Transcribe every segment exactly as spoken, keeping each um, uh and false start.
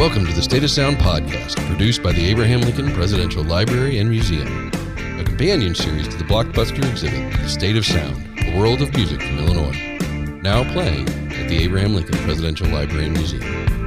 Welcome to the State of Sound podcast, produced by the Abraham Lincoln Presidential Library and Museum, a companion series to the blockbuster exhibit, The State of Sound, a world of music from Illinois, now playing at the Abraham Lincoln Presidential Library and Museum.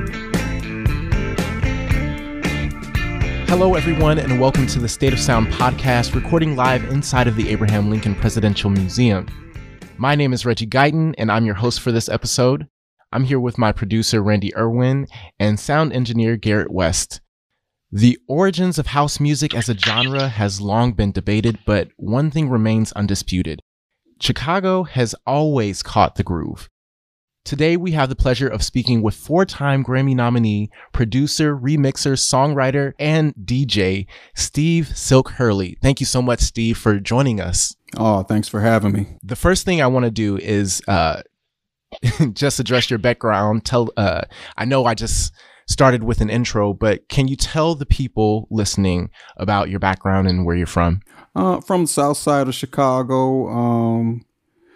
Hello, everyone, and welcome to the State of Sound podcast, recording live inside of the Abraham Lincoln Presidential Museum. My name is Reggie Guyton, and I'm your host for this episode. I'm here with my producer, Randy Irwin, and sound engineer, Garrett West. The origins of house music as a genre has long been debated, but one thing remains undisputed. Chicago has always caught the groove. Today, we have the pleasure of speaking with four-time Grammy nominee, producer, remixer, songwriter, and D J, Steve Silk Hurley. Thank you so much, Steve, for joining us. Oh, thanks for having me. The first thing I want to do is uh, just address your background. Tell, uh, I know I just started with an intro, but can you tell the people listening about your background and where you're from? Uh, from the south side of Chicago. Um,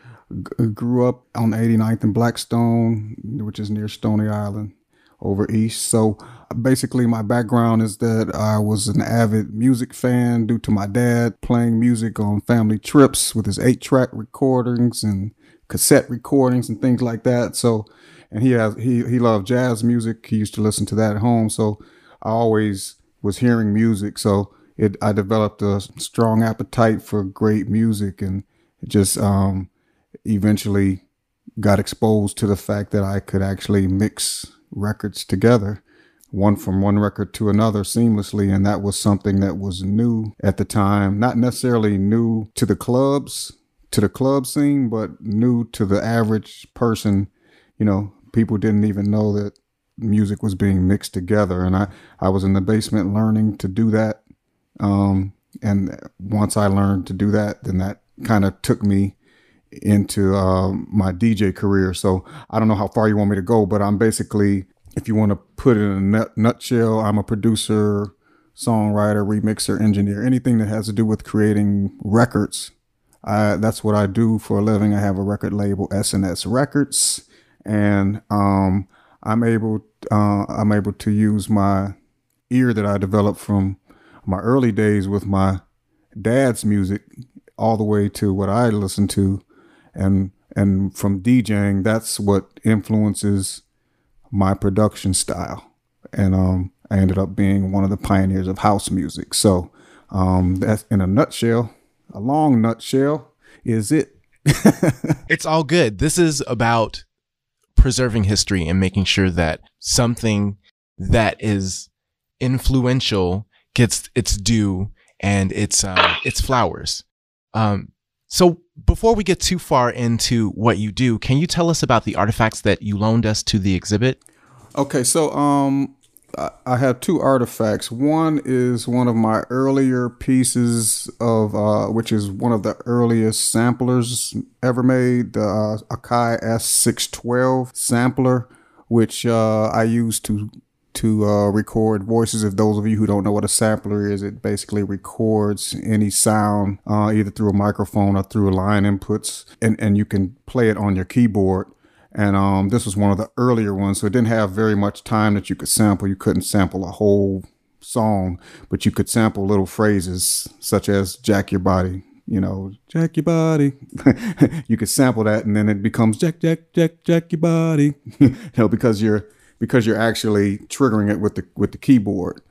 g- grew up on eighty-ninth and Blackstone, which is near Stony Island, over east. So basically my background is that I was an avid music fan due to my dad playing music on family trips with his eight-track recordings and cassette recordings and things like that. So, and he has he he loved jazz music. He used to listen to that at home. So I always was hearing music. So it I developed a strong appetite for great music, and it just um, eventually got exposed to the fact that I could actually mix records together, one from one record to another seamlessly. And that was something that was new at the time, not necessarily new to the clubs, to the club scene, but new to the average person. You know, people didn't even know that music was being mixed together. And I, I was in the basement learning to do that. Um, and once I learned to do that, then that kind of took me into uh, my D J career. So I don't know how far you want me to go, but I'm basically, if you want to put it in a nut- nutshell, I'm a producer, songwriter, remixer, engineer, anything that has to do with creating records. I, that's what I do for a living. I have a record label, S and S Records, and um, I'm able uh, I'm able to use my ear that I developed from my early days with my dad's music all the way to what I listen to, and and from DJing, that's what influences my production style. And um, I ended up being one of the pioneers of house music. So um, that's in a nutshell. A long nutshell is it. It's all good. This is about preserving history and making sure that something that is influential gets its due and its uh, its flowers. Um, so before we get too far into what you do, can you tell us about the artifacts that you loaned us to the exhibit? Okay, so um, I, I have two artifacts. One is one of my earlier pieces of, uh, which is one of the earliest samplers ever made, the uh, Akai S six twelve sampler, which uh, I used to to uh, record voices. If those of you who don't know what a sampler is, it basically records any sound uh, either through a microphone or through line inputs, and, and you can play it on your keyboard. And um, this was one of the earlier ones, so it didn't have very much time that you could sample. You couldn't sample a whole song, but you could sample little phrases such as jack your body, you know, jack your body. You could sample that, and then it becomes jack, jack, jack, jack your body, you know, because you're because you're actually triggering it with the with the keyboard.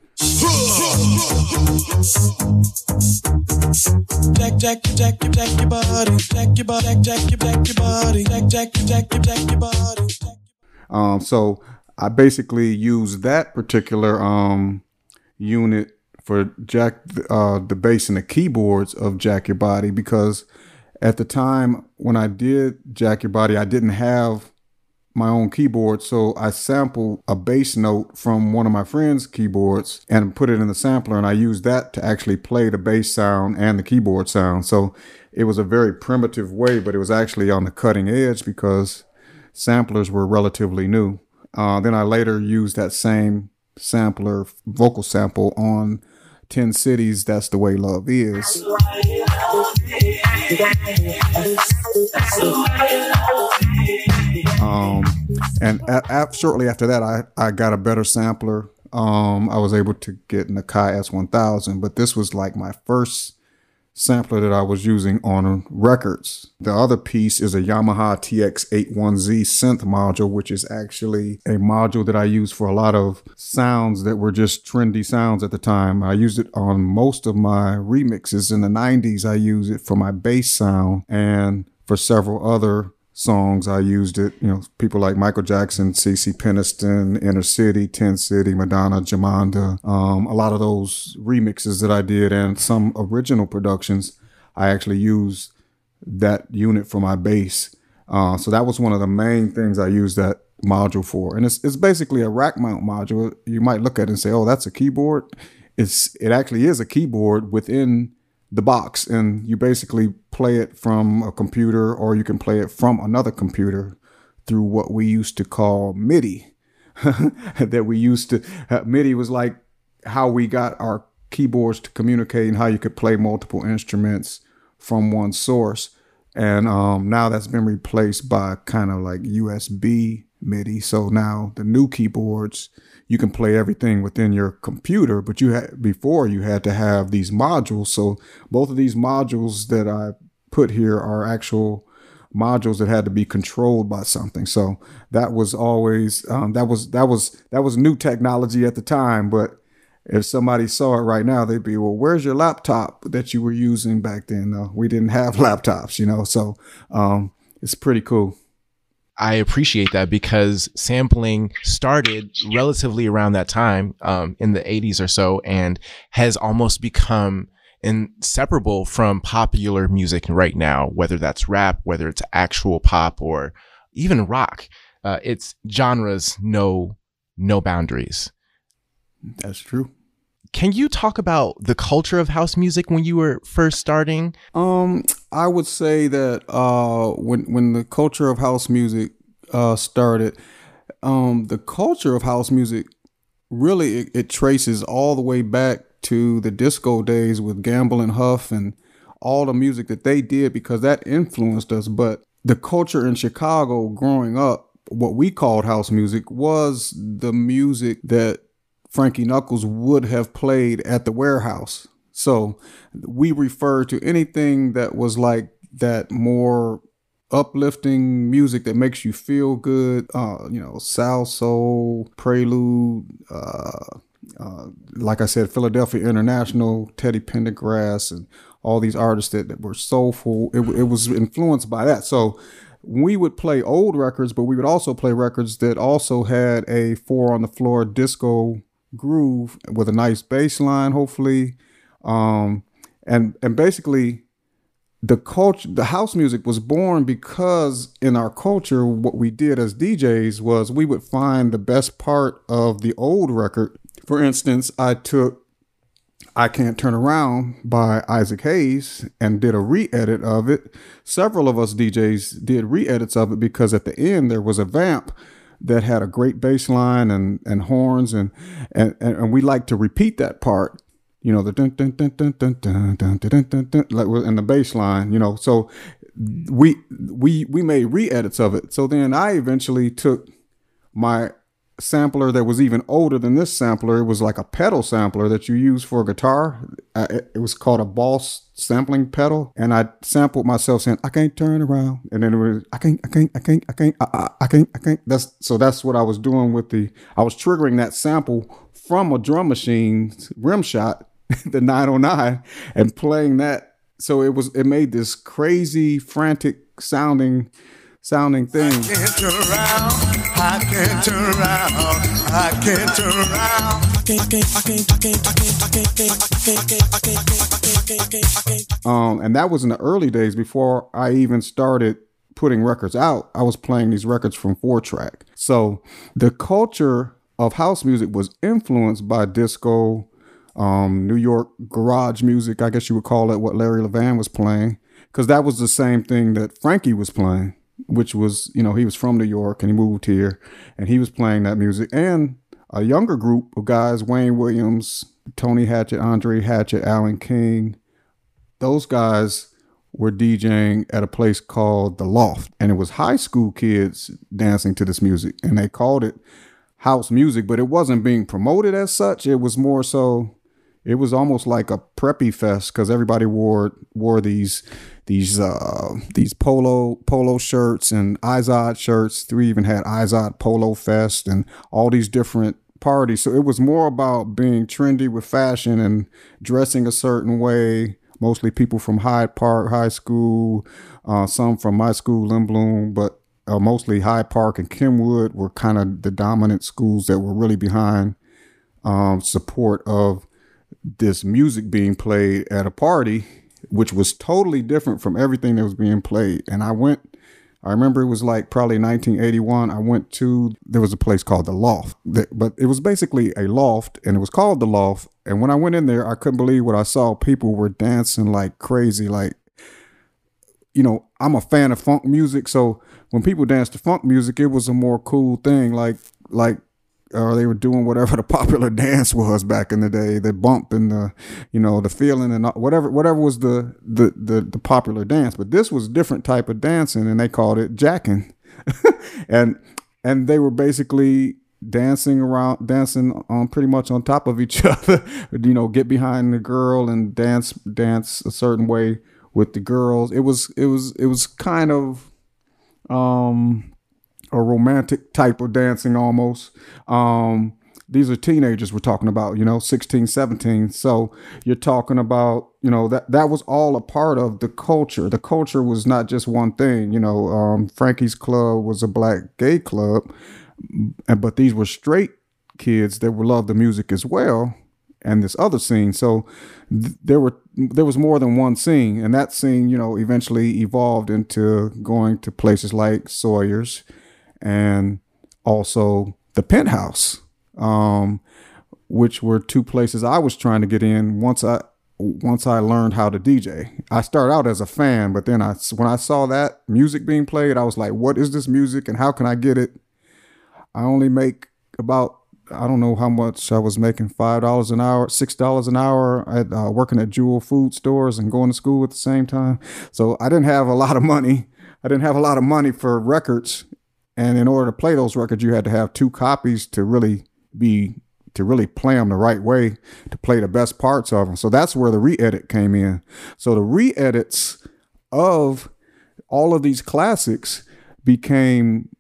Jack, jack, jack, jack your body, jack your body, jack your jack your body, jack, jack, jack, jack your body. Um, so I basically use that particular um unit for jack uh the bass and the keyboards of Jack Your Body, because at the time when I did Jack Your Body, I didn't have my own keyboard, so I sampled a bass note from one of my friend's keyboards and put it in the sampler, and I used that to actually play the bass sound and the keyboard sound. So it was a very primitive way, but it was actually on the cutting edge because samplers were relatively new. Uh, then I later used that same sampler, vocal sample, on ten Cities, That's the Way Love Is. Um, and a- a- shortly after that, I, I got a better sampler um, I was able to get an Akai S one thousand, but this was like my first sampler that I was using on records. The other piece is a Yamaha T X eighty-one Z synth module, which is actually a module that I use for a lot of sounds that were just trendy sounds at the time. I used it on most of my remixes in the nineties. I used it for my bass sound, and for several other songs I used it. You know, people like Michael Jackson, C C Peniston, Inner City, Ten City, Madonna, Jamanda, um, a lot of those remixes that I did and some original productions, I actually used that unit for my bass. Uh, so that was one of the main things I used that module for. And it's it's basically a rack mount module. You might look at it and say, oh, that's a keyboard. It's It actually is a keyboard within the box, and you basically play it from a computer, or you can play it from another computer through what we used to call MIDI. that we used to, uh, MIDI was like how we got our keyboards to communicate and how you could play multiple instruments from one source. And um, now that's been replaced by kind of like U S B MIDI. So now the new keyboards, you can play everything within your computer, but you had before you had to have these modules. So both of these modules that I put here are actual modules that had to be controlled by something. So that was always um, that was that was that was new technology at the time. But if somebody saw it right now, they'd be, well, where's your laptop that you were using back then? Uh, we didn't have laptops, you know. So um, it's pretty cool. I appreciate that, because sampling started relatively around that time, um, in the eighties or so, and has almost become inseparable from popular music right now, whether that's rap, whether it's actual pop, or even rock. Uh, it's genres, no, no boundaries. That's true. Can you talk about the culture of house music when you were first starting? Um, I would say that uh, when when the culture of house music uh, started, um, the culture of house music really it, it traces all the way back to the disco days with Gamble and Huff and all the music that they did, because that influenced us. But the culture in Chicago growing up, what we called house music, was the music that Frankie Knuckles would have played at the warehouse. So we refer to anything that was like that more uplifting music that makes you feel good, uh, you know, Salsoul, Prelude, uh, uh, like I said, Philadelphia International, Teddy Pendergrass, and all these artists that, that were soulful. It, it was influenced by that. So we would play old records, but we would also play records that also had a four on the floor disco groove with a nice bass line, hopefully. Um, and, and basically the culture, the house music was born because in our culture, what we did as D Js was we would find the best part of the old record. For instance, I took I Can't Turn Around by Isaac Hayes and did a re-edit of it. Several of us D Js did re-edits of it because at the end there was a vamp that had a great bass line and, and horns, and, and, and we like to repeat that part, you know, the dun dun dun dun dun dun dun dun dun dun, like in the bass line, you know. So we we we made re-edits of it. So then I eventually took my sampler that was even older than this sampler. It was like a pedal sampler that you use for a guitar. Uh, it, it was called a Boss sampling pedal, and I sampled myself saying, "I can't turn around," and then it was, "I can't, I can't, I can't, I can't, I, I, I can't, I can't." That's so. That's what I was doing with the. I was triggering that sample from a drum machine's rim shot, the nine oh nine, and playing that. So it was. It made this crazy, frantic sounding. sounding thing. I can't turn around, I can't turn around, I can't turn around. Um, and that was in the early days before I even started putting records out. I was playing these records from four track. So the culture of house music was influenced by disco, um, New York garage music, I guess you would call it, what Larry Levan was playing, because that was the same thing that Frankie was playing, which was, you know, he was from New York and he moved here and he was playing that music. And a younger group of guys, Wayne Williams, Tony Hatchett, Andre Hatchett, Alan King, those guys were DJing at a place called The Loft. And it was high school kids dancing to this music. And they called it house music, but it wasn't being promoted as such. It was more so, it was almost like a preppy fest because everybody wore wore these these uh, these polo polo shirts and Izod shirts. We even had Izod Polo Fest and all these different parties. So it was more about being trendy with fashion and dressing a certain way. Mostly people from Hyde Park High School, uh, some from my school, Lynn Bloom, but uh, mostly Hyde Park and Kenwood were kind of the dominant schools that were really behind um, support of this music being played at a party, which was totally different from everything that was being played. And I went, I remember it was like probably nineteen eighty-one. I went to, there was a place called The Loft, that, but it was basically a loft and it was called The Loft. And when I went in there, I couldn't believe what I saw. People were dancing like crazy. Like, you know, I'm a fan of funk music. So when people danced to funk music, it was a more cool thing. Like, like, or they were doing whatever the popular dance was back in the day, the bump and the, you know, the feeling and whatever, whatever was the, the, the, the popular dance. But this was a different type of dancing and they called it jacking. and, and they were basically dancing around, dancing on pretty much on top of each other, you know, get behind the girl and dance, dance a certain way with the girls. It was, it was, it was kind of, um, a romantic type of dancing almost. Um, these are teenagers we're talking about, you know, sixteen, seventeen. So you're talking about, you know, that, that was all a part of the culture. The culture was not just one thing, you know, um, Frankie's Club was a black gay club, but these were straight kids that would love the music as well. And this other scene. So th- there were, there was more than one scene, and that scene, you know, eventually evolved into going to places like Sawyer's, and also the Penthouse, um, which were two places I was trying to get in once I once I learned how to D J. I started out as a fan, but then I when I saw that music being played, I was like, what is this music and how can I get it? I only make about, I don't know how much I was making, five dollars an hour, six dollars an hour at uh, working at Jewel food stores and going to school at the same time. So I didn't have a lot of money. I didn't have a lot of money for records. And in order to play those records, you had to have two copies to really be, to really play them the right way, to play the best parts of them. So that's where the re-edit came in. So the re-edits of all of these classics became,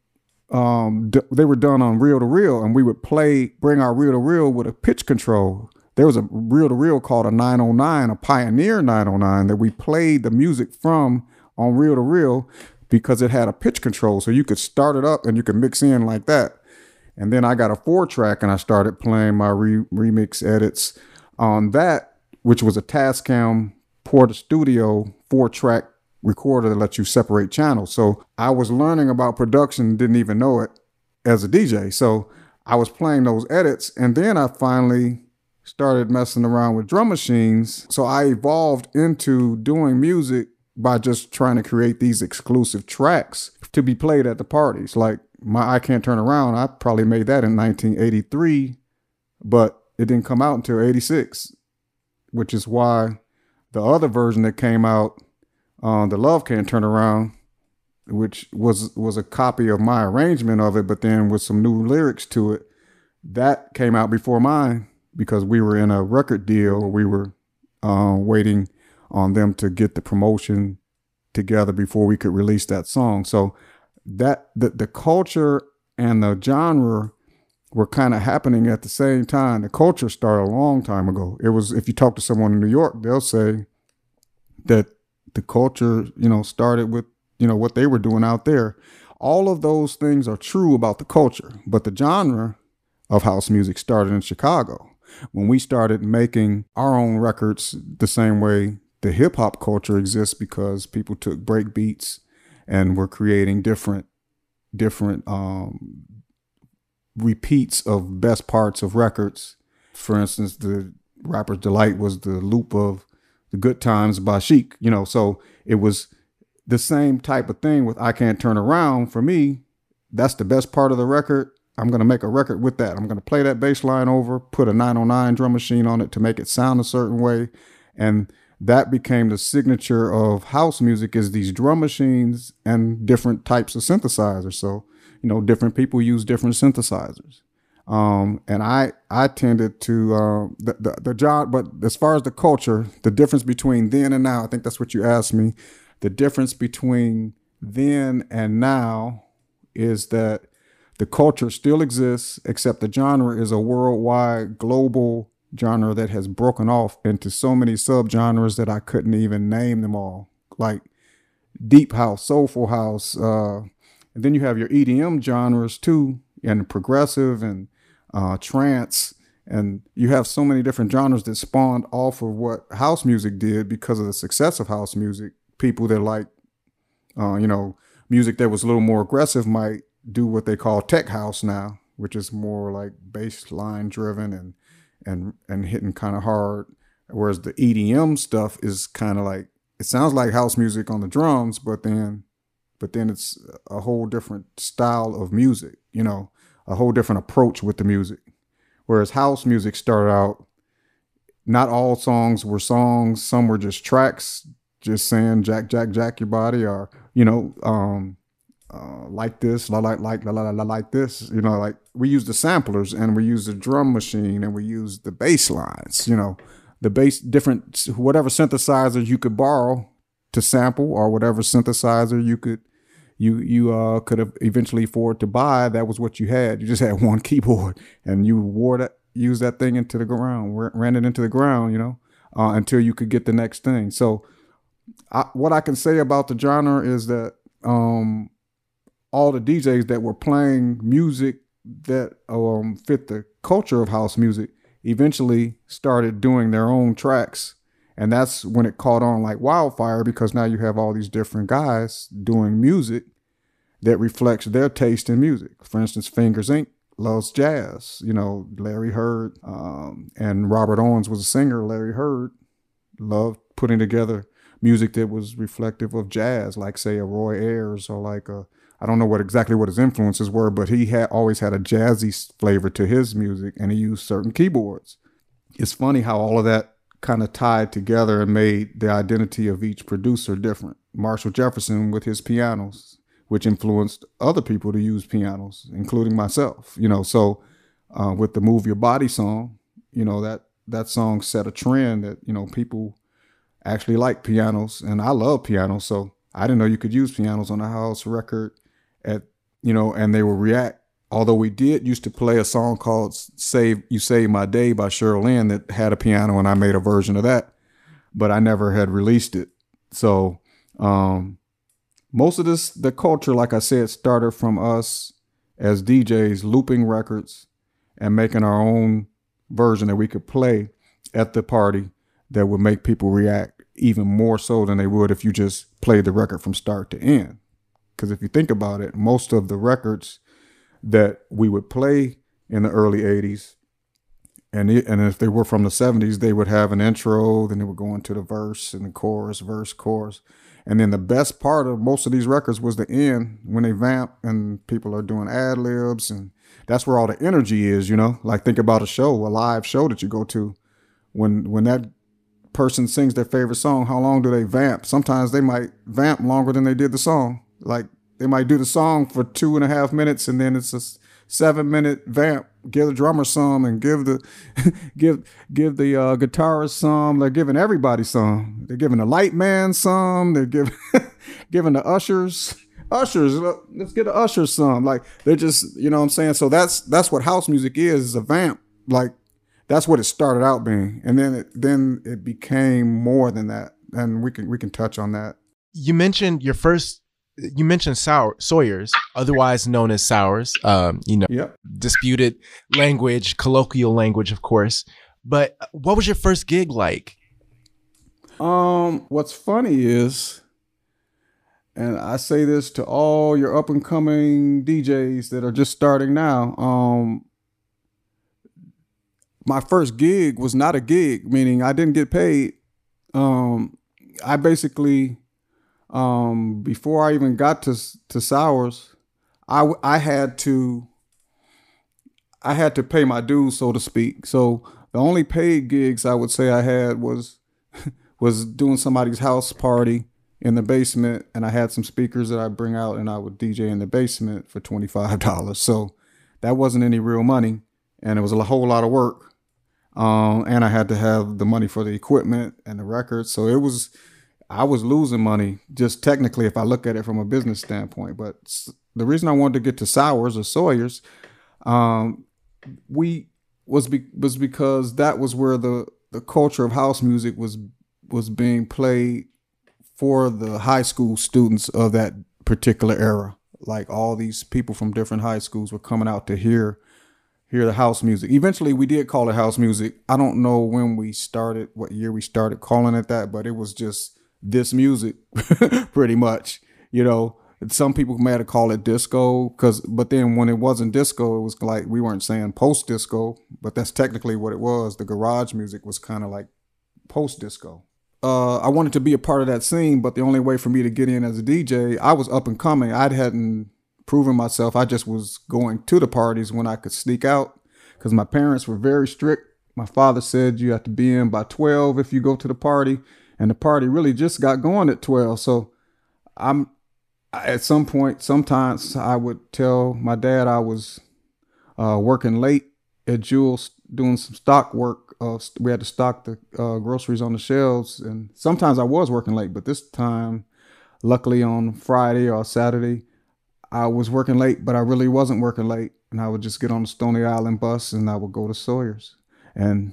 um, d- they were done on reel to reel, and we would play, bring our reel to reel with a pitch control. There was a reel to reel called a nine oh nine, a Pioneer nine oh nine that we played the music from on reel to reel, because it had a pitch control. So you could start it up and you could mix in like that. And then I got a four track and I started playing my re- remix edits on that, which was a Tascam Porta Studio four track recorder that lets you separate channels. So I was learning about production, didn't even know it as a D J. So I was playing those edits, and then I finally started messing around with drum machines. So I evolved into doing music by just trying to create these exclusive tracks to be played at the parties. Like my I Can't Turn Around, I probably made that in nineteen eighty-three, but it didn't come out until eighty-six, which is why the other version that came out, uh, The Love Can't Turn Around, which was, was a copy of my arrangement of it, but then with some new lyrics to it, that came out before mine because we were in a record deal. We were uh, waiting on them to get the promotion together before we could release that song. So that the, the culture and the genre were kind of happening at the same time. The culture started a long time ago. It was, if you talk to someone in New York, they'll say that the culture, you know, started with, you know, what they were doing out there. All of those things are true about the culture, but the genre of house music started in Chicago when we started making our own records the same way the hip hop culture exists, because people took break beats and were creating different, different um, repeats of best parts of records. For instance, the Rapper's Delight was the loop of The Good Times by Chic, you know, so it was the same type of thing with I Can't Turn Around. For me, that's the best part of the record. I'm going to make a record with that. I'm going to play that bass line over, put a nine oh nine drum machine on it to make it sound a certain way. And that became the signature of house music, is these drum machines and different types of synthesizers. So, you know, different people use different synthesizers. Um, and I, I tended to, uh, the, the, the job, but as far as the culture, the difference between then and now, I think that's what you asked me. The difference between then and now is that the culture still exists, except the genre is a worldwide, global genre that has broken off into so many subgenres that I couldn't even name them all. Like deep house, soulful house. Uh, and then you have your E D M genres too, and progressive and uh, trance. And you have so many different genres that spawned off of what house music did because of the success of house music. People that like, uh, you know, music that was a little more aggressive might do what they call tech house now, which is more like bass line driven and and and hitting kind of hard. Whereas the E D M stuff is kind of like, it sounds like house music on the drums, but then but then it's a whole different style of music, you know, a whole different approach with the music. Whereas house music started out, not all songs were songs. Some were just tracks, just saying jack, jack, jack your body, or, you know, um, uh, like this, la, like, like, la, la, la, like this, you know, like we use the samplers and we use the drum machine and we use the bass lines, you know, the bass, different, whatever synthesizer you could borrow to sample or whatever synthesizer you could, you, you, uh, could have eventually afford to buy. That was what you had. You just had one keyboard and you wore that, used that thing into the ground, ran it into the ground, you know, uh, until you could get the next thing. So I, what I can say about the genre is that, um, all the D Js that were playing music that, um, fit the culture of house music eventually started doing their own tracks. And that's when it caught on like wildfire, because now you have all these different guys doing music that reflects their taste in music. For instance, Fingers Incorporated loves jazz. You know, Larry Heard, um, and Robert Owens was a singer. Larry Heard loved putting together music that was reflective of jazz, like say a Roy Ayers or like a, I don't know what exactly what his influences were, but he had always had a jazzy flavor to his music, and he used certain keyboards. It's funny how all of that kind of tied together and made the identity of each producer different. Marshall Jefferson with his pianos, which influenced other people to use pianos, including myself, you know, so uh, with the Move Your Body song, you know, that, that song set a trend that, you know, people actually like pianos, and I love pianos. So I didn't know you could use pianos on a house record at, you know, and they will react. Although we did used to play a song called Save You Saved My Day by Cheryl Lynn that had a piano, and I made a version of that, but I never had released it. So um, most of this, the culture, like I said, started from us as D Js looping records and making our own version that we could play at the party that would make people react even more so than they would if you just played the record from start to end. Because if you think about it, most of the records that we would play in the early eighties, and it, and if they were from the seventies, they would have an intro, then they would go into the verse and the chorus, verse, chorus. And then the best part of most of these records was the end, when they vamp and people are doing ad libs, and that's where all the energy is, you know. Like think about a show, a live show that you go to. When when that person sings their favorite song, how long do they vamp? Sometimes they might vamp longer than they did the song. Like they might do the song for two and a half minutes, and then it's a seven minute vamp. Give the drummer some, and give the give give the uh, guitarist some. They're giving everybody some. They're giving the light man some. They're giving giving the ushers ushers. Let's get the ushers some. Like they're just, you know what I'm saying. So that's that's what house music is. Is a vamp. Like that's what it started out being, and then it then it became more than that. And we can we can touch on that. You mentioned your first. You mentioned Sour, Sawyers, otherwise known as Sours, um, you know, yep. Disputed language, colloquial language, of course. But what was your first gig like? Um, what's funny is, and I say this to all your up and coming D Js that are just starting now, um, my first gig was not a gig, meaning I didn't get paid. Um, I basically... Um, before I even got to to Sours, I I had to I had to pay my dues, so to speak. So the only paid gigs I would say I had was was doing somebody's house party in the basement, and I had some speakers that I bring out, and I would D J in the basement for twenty-five dollars. So that wasn't any real money. and it was a whole lot of work. Um, and I had to have the money for the equipment and the records. So it was, I was losing money just technically if I look at it from a business standpoint. But the reason I wanted to get to Sours or Sawyers, um, we was be, was because that was where the, the culture of house music was was being played for the high school students of that particular era. Like all these people from different high schools were coming out to hear hear the house music. Eventually we did call it house music. I don't know when we started, what year we started calling it that, but it was just this music pretty much. You know, some people may have called it disco, cause but then when it wasn't disco, it was like we weren't saying post disco, but that's technically what it was. The garage music was kind of like post disco. Uh, I wanted to be a part of that scene, but the only way for me to get in as a D J, I was up and coming. I hadn't proven myself. I just was going to the parties when I could sneak out because my parents were very strict. My father said you have to be in by twelve if you go to the party, and the party really just got going at twelve. So I'm at some point, sometimes I would tell my dad I was uh, working late at Jewel's doing some stock work. Uh, we had to stock the uh, groceries on the shelves, and sometimes I was working late, but this time, luckily on Friday or Saturday, I was working late, but I really wasn't working late, and I would just get on the Stony Island bus and I would go to Sawyers, and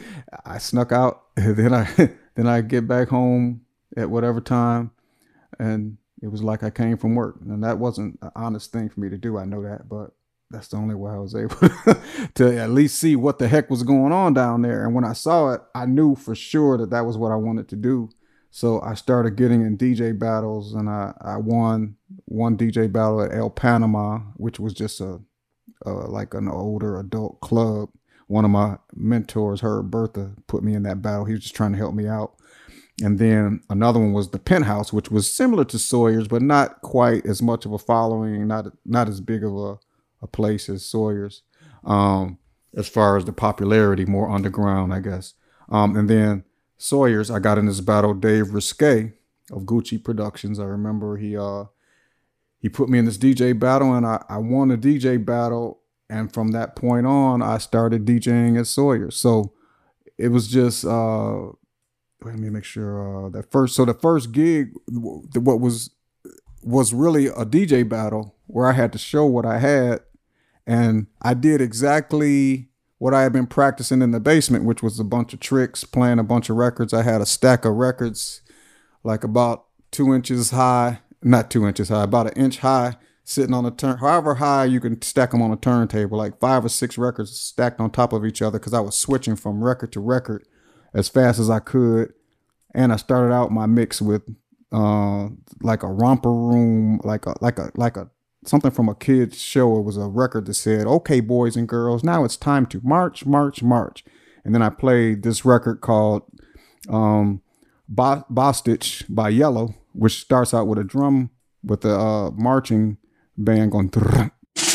I snuck out, and then I then I get back home at whatever time, and it was like I came from work, and that wasn't an honest thing for me to do. I know that, but that's the only way I was able to at least see what the heck was going on down there. And when I saw it, I knew for sure that that was what I wanted to do. So I started getting in D J battles, and I, I won one D J battle at El Panama, which was just a, a like an older adult club. One of my mentors, Herb Bertha, put me in that battle. He was just trying to help me out. And then another one was the Penthouse, which was similar to Sawyers, but not quite as much of a following, not not as big of a a place as Sawyers, um, as far as the popularity, more underground, I guess. Um, and then Sawyers, I got in this battle, Dave Risque of Gucci Productions. I remember he uh, he put me in this D J battle, and I, I won a D J battle. And from that point on, I started DJing at Sawyers. So it was just, uh, let me make sure uh, that first, so the first gig, what was, was really a D J battle where I had to show what I had. And I did exactly what I had been practicing in the basement, which was a bunch of tricks, playing a bunch of records. I had a stack of records, like about two inches high, not two inches high, about an inch high, sitting on a turn, however high you can stack them on a turntable, like five or six records stacked on top of each other, because I was switching from record to record as fast as I could. And I started out my mix with uh, like a romper room, like a like a like a something from a kid's show. It was a record that said, "Okay, boys and girls, now it's time to march, march, march." And then I played this record called um, Bo- Bostitch by Yellow, which starts out with a drum with the uh, marching band going. And,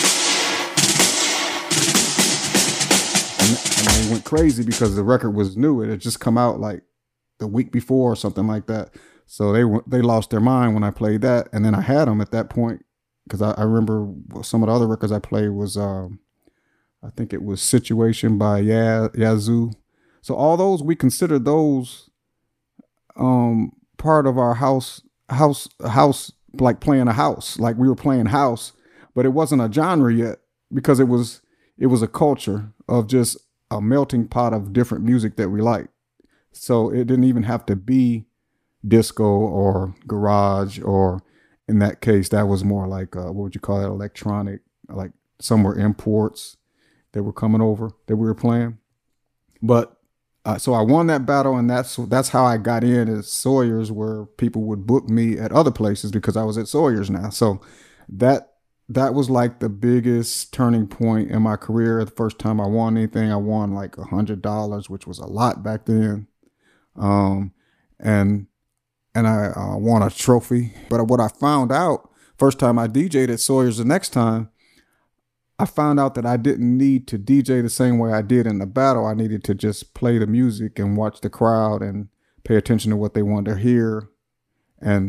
and I went crazy because the record was new. It had just come out like the week before or something like that. So they they lost their mind when I played that. And then I had them at that point. Because I, I remember some of the other records I played was, um, I think it was Situation by ya- Yazoo. So all those, we considered those um, part of our house, house, house, like playing a house, like we were playing house, but it wasn't a genre yet because it was, it was a culture of just a melting pot of different music that we liked. So it didn't even have to be disco or garage, or in that case, that was more like, uh, what would you call that? Electronic, like some were imports that were coming over that we were playing. But uh, so I won that battle, and that's that's how I got in at Sawyers, where people would book me at other places because I was at Sawyers now. So that that was like the biggest turning point in my career. The first time I won anything, I won like a hundred dollars, which was a lot back then. Um, and And I uh, won a trophy. But what I found out, first time I D J'd at Sawyers, the next time, I found out that I didn't need to D J the same way I did in the battle. I needed to just play the music and watch the crowd and pay attention to what they wanted to hear. And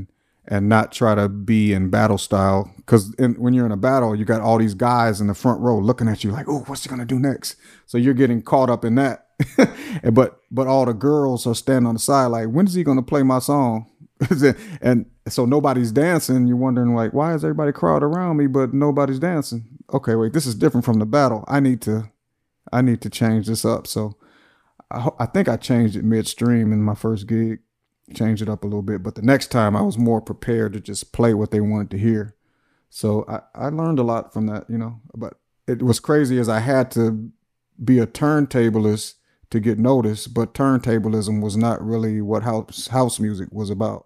and not try to be in battle style. Because when you're in a battle, you got all these guys in the front row looking at you like, oh, what's he going to do next? So you're getting caught up in that. but but all the girls are standing on the side like, when is he going to play my song? And so nobody's dancing. You're wondering like, why is everybody crowded around me, but nobody's dancing? Okay, wait, this is different from the battle. I need to, I need to change this up. So I, I think I changed it midstream in my first gig, changed it up a little bit. But the next time I was more prepared to just play what they wanted to hear. So I, I learned a lot from that, you know, but it was crazy as I had to be a turntablist to get noticed, but turntablism was not really what house house music was about.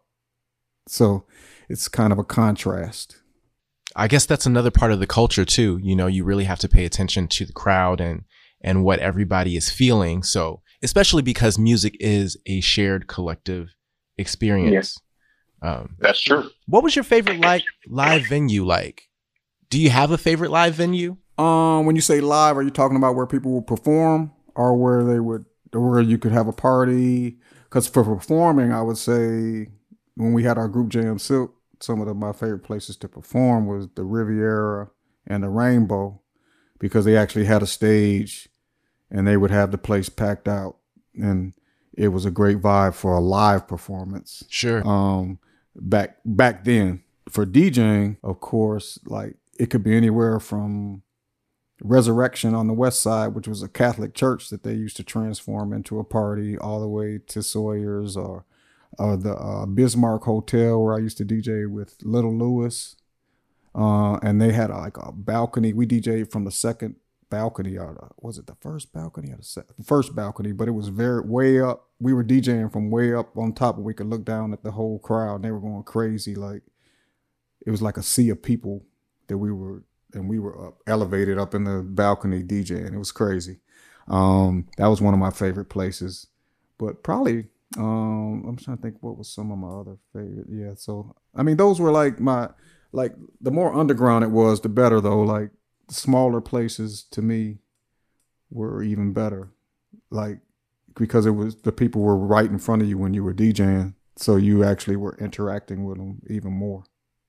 So it's kind of a contrast. I guess that's another part of the culture too. You know, you really have to pay attention to the crowd and and what everybody is feeling. So especially because music is a shared collective experience. Yes. Um, that's true. What was your favorite live live venue like? Do you have a favorite live venue? Um, when you say live, are you talking about where people will perform or where they would, or where you could have a party? Because for performing, I would say when we had our group Jam Silk, some of the, my favorite places to perform was the Riviera and the Rainbow, because they actually had a stage and they would have the place packed out, and it was a great vibe for a live performance. Sure. Um, back back then, for DJing, of course, like it could be anywhere from Resurrection on the West Side, which was a Catholic church that they used to transform into a party, all the way to Sawyer's or uh, the uh, Bismarck Hotel where I used to D J with Little Lewis. Uh, and they had uh, like a balcony. We D J'd from the second balcony, or the, was it the first balcony or the second? The first balcony, but it was very way up. We were DJing from way up on top, and we could look down at the whole crowd. And they were going crazy. Like it was like a sea of people that we were, and we were up, elevated up in the balcony DJing. It was crazy. Um, that was one of my favorite places. But probably, um, I'm trying to think what was some of my other favorite. Yeah, so I mean, those were like my, like the more underground it was, the better though. Like the smaller places to me were even better. Like because it was, the people were right in front of you when you were DJing, so you actually were interacting with them even more.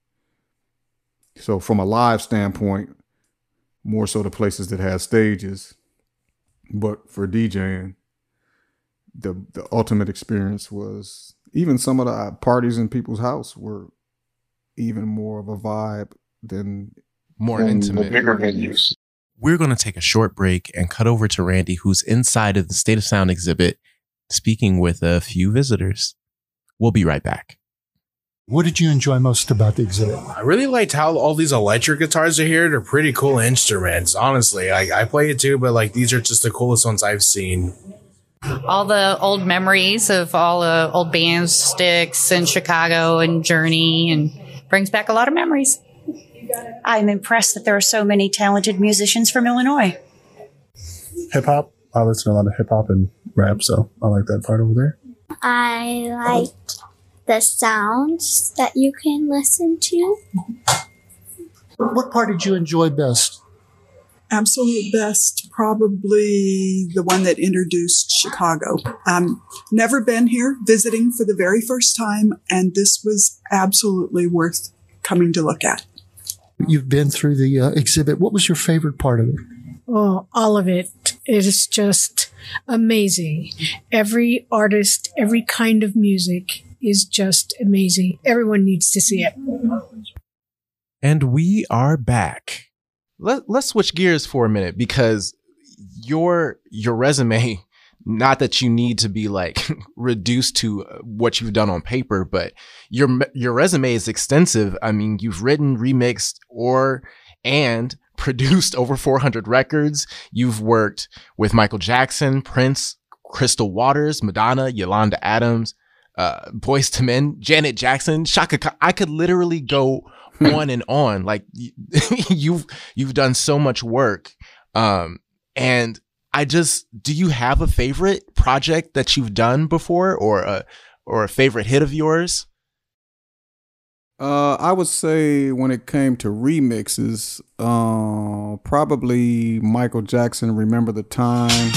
So from a live standpoint, more so the places that had stages. But for DJing, the the ultimate experience was even some of the parties in people's house were even more of a vibe than more intimate. Bigger venues. We're going to take a short break and cut over to Randy, who's inside of the State of Sound exhibit, speaking with a few visitors. We'll be right back. What did you enjoy most about the exhibit? I really liked how all these electric guitars are here. They're pretty cool instruments, honestly. I, I play it too, but like these are just the coolest ones I've seen. All the old memories of all the old bands, Styx and Chicago and Journey, and brings back a lot of memories. I'm impressed that there are so many talented musicians from Illinois. Hip hop. I listen to a lot of hip hop and rap, so I like that part over there. I liked the sounds that you can listen to. What part did you enjoy best? Absolute best, probably the one that introduced Chicago. Um, never been here, visiting for the very first time, and this was absolutely worth coming to look at. You've been through the uh, exhibit. What was your favorite part of it? Oh, all of it. It is just amazing. Every artist, every kind of music is just amazing. Everyone needs to see it. And we are back. Let, let's switch gears for a minute, because your your resume, not that you need to be like reduced to what you've done on paper, but your your resume is extensive. I mean, you've written, remixed, or and produced over four hundred records. You've worked with Michael Jackson, Prince, Crystal Waters, Madonna, Yolanda Adams, uh, Boyz two Men, Janet Jackson, Chaka Khan. I could literally go on and on. Like you've you've done so much work, um, and I just, do you have a favorite project that you've done before, or a or a favorite hit of yours? Uh, I would say when it came to remixes, uh, probably Michael Jackson, "Remember the Time."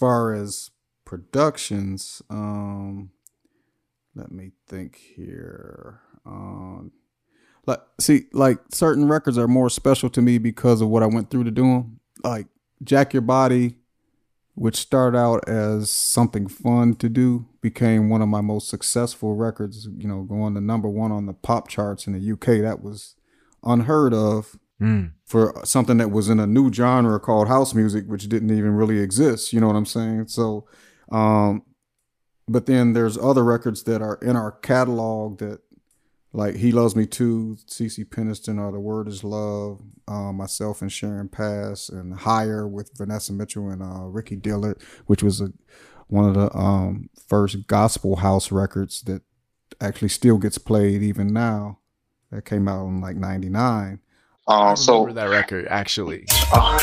far as productions, um, let me think here. Um, like, see, like certain records are more special to me because of what I went through to do them. Like Jack Your Body, which started out as something fun to do, became one of my most successful records, you know, going to number one on the pop charts in the U K. That was unheard of mm. for something that was in a new genre called house music, which didn't even really exist. You know what I'm saying? So, um, but then there's other records that are in our catalog that, like He Loves Me Too, C C Peniston, or The Word Is Love, uh, myself and Sharon Pass, and Higher with Vanessa Mitchell and uh, Ricky Dillard, which was a, one of the um, first gospel house records that actually still gets played even now. That came out in like ninety-nine. Uh, I remember so that record actually. Uh,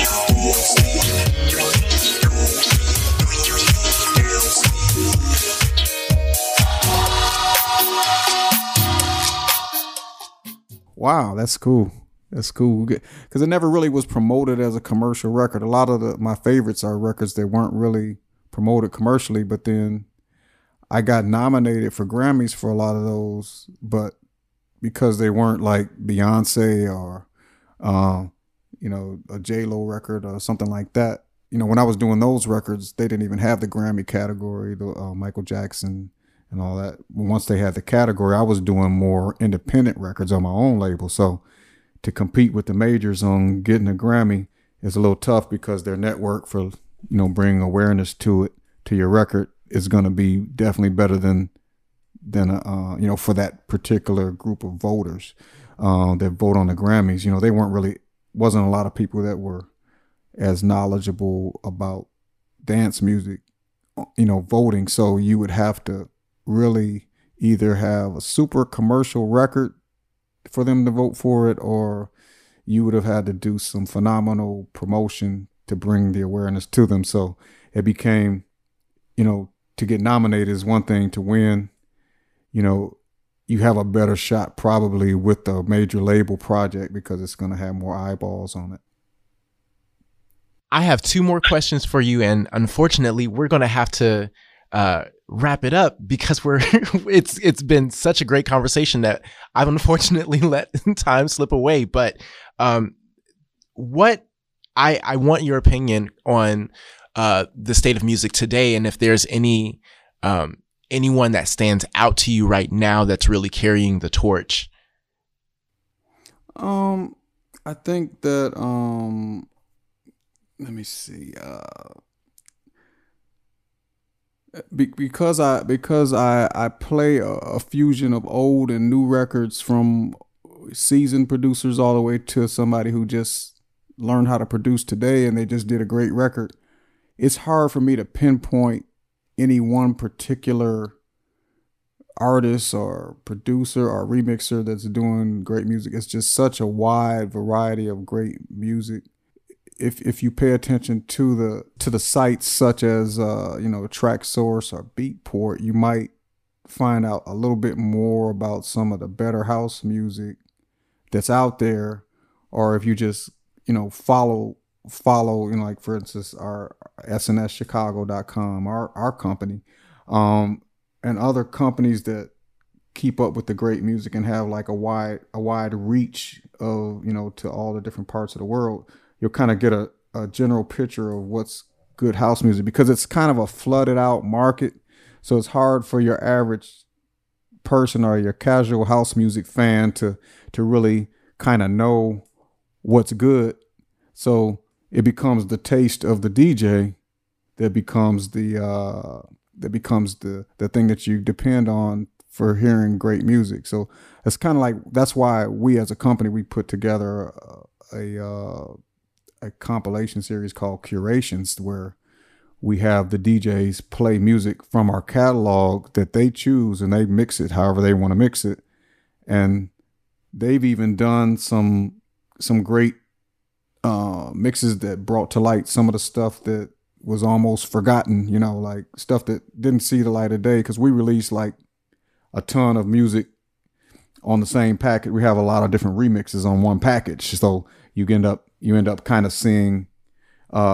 Wow, that's cool. That's cool. Because it never really was promoted as a commercial record. A lot of the, my favorites are records that weren't really promoted commercially, but then I got nominated for Grammys for a lot of those, but because they weren't like Beyonce or, uh, you know, a J-Lo record or something like that. You know, when I was doing those records, they didn't even have the Grammy category, the uh, Michael Jackson and all that. Once they had the category, I was doing more independent records on my own label. So to compete with the majors on getting a Grammy is a little tough because their network for, you know, bringing awareness to it, to your record, is going to be definitely better than, than uh, you know, for that particular group of voters uh, that vote on the Grammys. You know, they weren't really, wasn't a lot of people that were as knowledgeable about dance music, you know, voting. So you would have to really either have a super commercial record for them to vote for it, or you would have had to do some phenomenal promotion to bring the awareness to them. So it became, you know, to get nominated is one thing, to win, you know, you have a better shot probably with the major label project because it's going to have more eyeballs on it. I have two more questions for you, and unfortunately we're going to have to uh, wrap it up because we're it's it's been such a great conversation that I've unfortunately let time slip away. But um, what I I want your opinion on uh, the state of music today, and if there's any um, anyone that stands out to you right now that's really carrying the torch. Um, I think that um, let me see. Uh, Be- because I because I, I play a, a fusion of old and new records, from seasoned producers all the way to somebody who just learned how to produce today and they just did a great record. It's hard for me to pinpoint any one particular artist or producer or remixer that's doing great music. It's just such a wide variety of great music. If if you pay attention to the to the sites such as uh, you know, TrackSource or Beatport, you might find out a little bit more about some of the better house music that's out there. Or if you just, you know, follow follow, you know, like for instance, our S N S Chicago dot com, our our company, um, and other companies that keep up with the great music and have like a wide a wide reach of, you know, to all the different parts of the world. You'll kind of get a, a general picture of what's good house music, because it's kind of a flooded out market. So it's hard for your average person or your casual house music fan to to really kind of know what's good. So it becomes the taste of the D J that becomes the uh, that becomes the the thing that you depend on for hearing great music. So it's kind of like, that's why we as a company, we put together a, a uh, a compilation series called Curations, where we have the D Js play music from our catalog that they choose, and they mix it however they want to mix it. And they've even done some some great uh, mixes that brought to light some of the stuff that was almost forgotten, you know, like stuff that didn't see the light of day, because we released like a ton of music on the same package. We have a lot of different remixes on one package, so you end up you end up kind of seeing uh,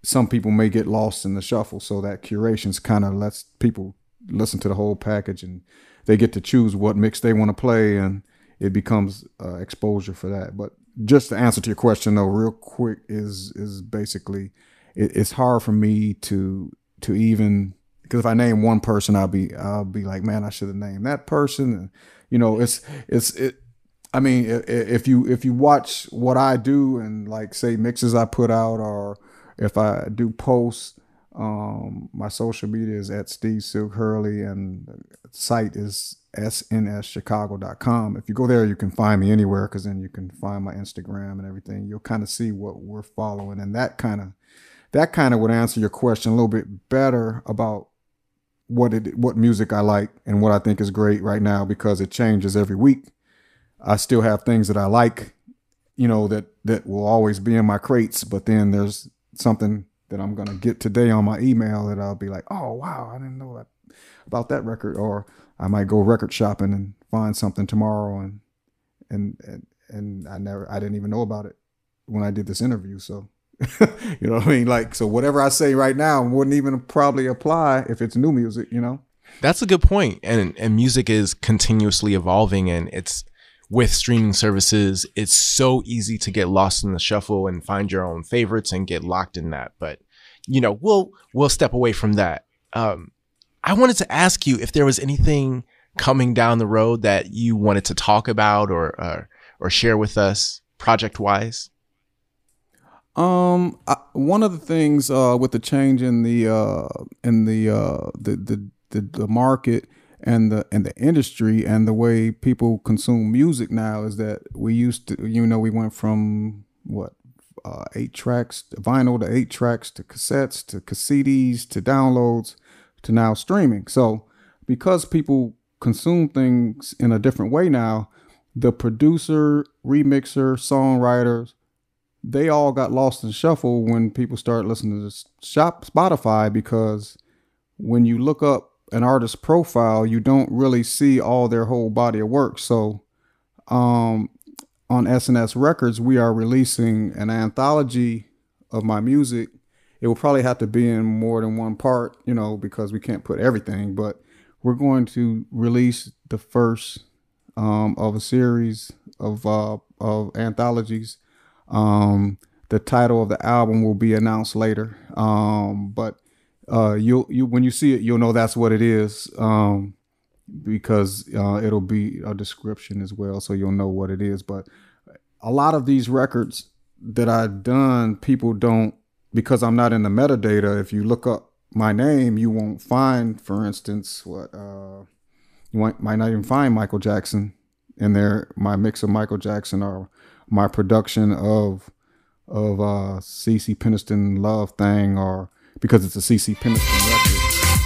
some people may get lost in the shuffle. So that curations kind of lets people listen to the whole package, and they get to choose what mix they want to play, and it becomes uh, exposure for that. But just to answer to your question though, real quick, is is basically it, it's hard for me to to even, because if I name one person, I'll be I'll be like, man, I should have named that person. And, you know, it's it's it. I mean, if you if you watch what I do and like say mixes I put out, or if I do posts, um, my social media is at Steve Silk Hurley, and the site is S N S Chicago dot com. If you go there, you can find me anywhere, because then you can find my Instagram and everything. You'll kind of see what we're following, and that kind of that kind of would answer your question a little bit better about what it what music I like and what I think is great right now, because it changes every week. I still have things that I like, you know, that that will always be in my crates, but then there's something that I'm gonna get today on my email that I'll be like, oh wow, I didn't know that about that record. Or I might go record shopping and find something tomorrow, and and and, and I never I didn't even know about it when I did this interview. So you know what I mean? Like, so whatever I say right now wouldn't even probably apply if it's new music, you know? That's a good point. And and music is continuously evolving, and it's with streaming services, it's so easy to get lost in the shuffle and find your own favorites and get locked in that. But, you know, we'll we'll step away from that. Um, I wanted to ask you if there was anything coming down the road that you wanted to talk about or or, or share with us project wise. Um, I, one of the things uh, with the change in the uh, in the, uh, the the the the market and the and the industry and the way people consume music now is that we used to, you know, we went from what uh, eight tracks, vinyl to eight tracks to cassettes to cassettes to downloads to now streaming. So because people consume things in a different way now, the producer, remixer, songwriters, they all got lost in the shuffle when people started listening to shop Spotify, because when you look up an artist's profile, you don't really see all their whole body of work. So um, on S N S Records, we are releasing an anthology of my music. It will probably have to be in more than one part, you know, because we can't put everything, but we're going to release the first um, of a series of, uh, of anthologies. Um, the title of the album will be announced later. Um, but uh, you'll, you, when you see it, you'll know that's what it is. Um, because, uh, it'll be a description as well. So you'll know what it is. But a lot of these records that I've done, people don't, because I'm not in the metadata. If you look up my name, you won't find, for instance, what, uh, you might, might not even find Michael Jackson in there. My mix of Michael Jackson, or my production of of uh, C C Peniston Love Thing, or because it's a C C Peniston record.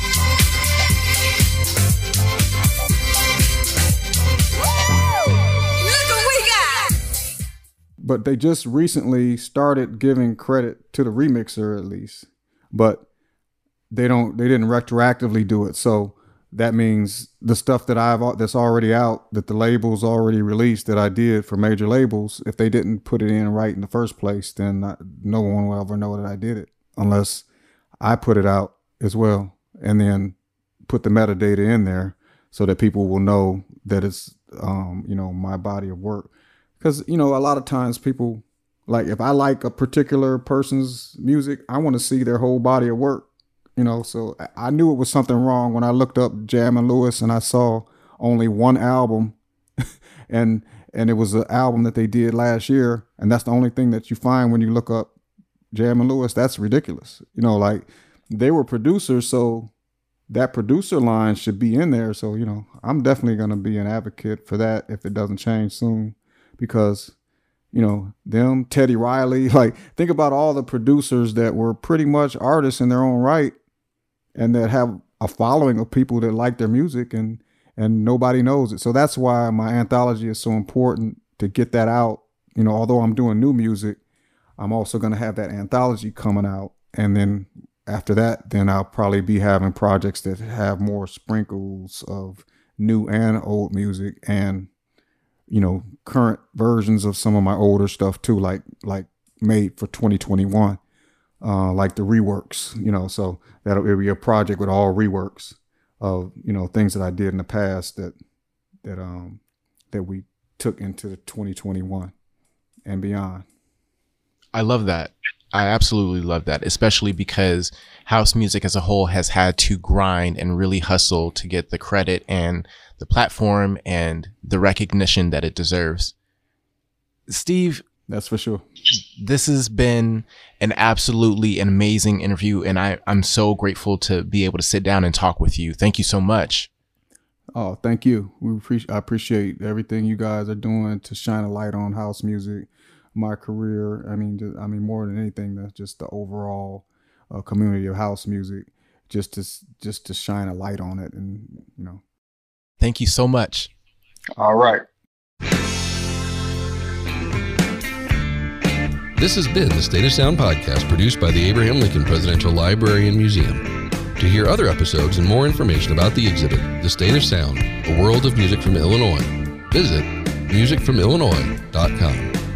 Look what we got! But they just recently started giving credit to the remixer, at least, but they don't. They didn't retroactively do it, so that means the stuff that I've that's already out, that the labels already released, that I did for major labels, if they didn't put it in right in the first place, then I, no one will ever know that I did it unless I put it out as well, and then put the metadata in there so that people will know that it's um, you know, my body of work. Because, you know, a lot of times people, like, if I like a particular person's music, I want to see their whole body of work. You know, so I knew it was something wrong when I looked up Jam and Lewis and I saw only one album, and and it was an album that they did last year, and that's the only thing that you find when you look up Jam and Lewis. That's ridiculous. You know, like, they were producers, so that producer line should be in there. So, you know, I'm definitely going to be an advocate for that if it doesn't change soon, because, you know, them, Teddy Riley, like, think about all the producers that were pretty much artists in their own right, and that have a following of people that like their music, and and nobody knows it. So that's why my anthology is so important, to get that out. You know, although I'm doing new music, I'm also going to have that anthology coming out. And then after that, then I'll probably be having projects that have more sprinkles of new and old music, and, you know, current versions of some of my older stuff too, like like made for twenty twenty-one. uh, like the reworks, you know, so that'll it'll be a project with all reworks of, you know, things that I did in the past that, that, um, that we took into twenty twenty-one and beyond. I love that. I absolutely love that, especially because house music as a whole has had to grind and really hustle to get the credit and the platform and the recognition that it deserves. Steve, that's for sure. This has been an absolutely an amazing interview, and I, I'm so grateful to be able to sit down and talk with you. Thank you so much. Oh, thank you. We appreciate, I appreciate everything you guys are doing to shine a light on house music, my career. I mean, just, I mean, more than anything, that's just the overall uh, community of house music, just to just to shine a light on it, and you know. Thank you so much. All right. This has been the State of Sound podcast produced by the Abraham Lincoln Presidential Library and Museum. To hear other episodes and more information about the exhibit, The State of Sound, A World of Music from Illinois, visit music from illinois dot com.